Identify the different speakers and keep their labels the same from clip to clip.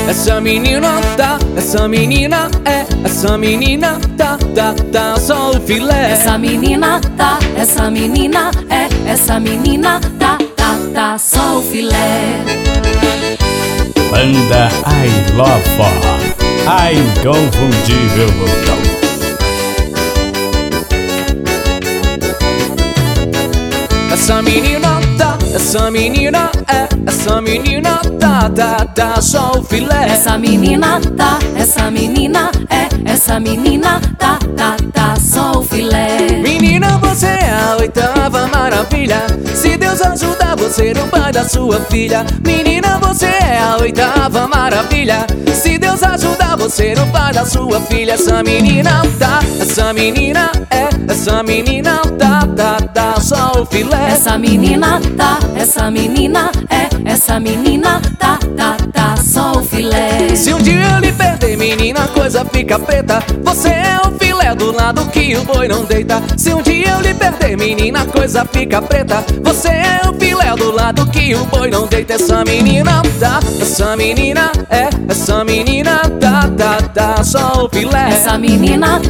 Speaker 1: Essa menina tá só o filé.
Speaker 2: Essa menina tá só o filé.
Speaker 3: Banda I Love Forró, a inconfundível botão.
Speaker 1: Essa menina tá só o filé.
Speaker 2: Essa menina tá só o filé.
Speaker 1: Menina, você é a oitava maravilha. Se Deus ajudar, você é o pai da sua filha. Menina, você é a oitava maravilha. Se Deus ajudar, você é o pai da sua filha. Essa menina tá só o filé.
Speaker 2: Essa menina tá só o filé.
Speaker 1: Se um dia eu lhe perder, menina, a coisa fica preta. Você é o filé do lado que o boi não deita. Se um dia eu lhe perder, menina, a coisa fica preta. Você é o filé do lado que o boi não deita. Essa menina tá só o filé.
Speaker 2: Essa menina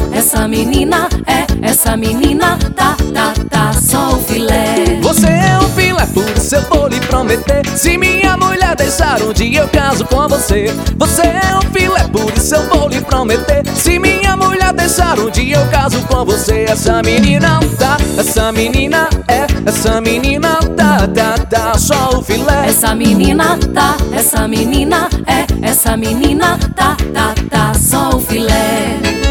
Speaker 2: tá só o filé.
Speaker 1: Você é um filé, por isso eu vou lhe prometer. Se minha mulher deixar, um dia eu caso com você. Você é um filé, por isso eu vou lhe prometer. Se minha mulher deixar, um dia eu caso com você. Essa menina tá só o filé.
Speaker 2: Essa menina tá só o filé.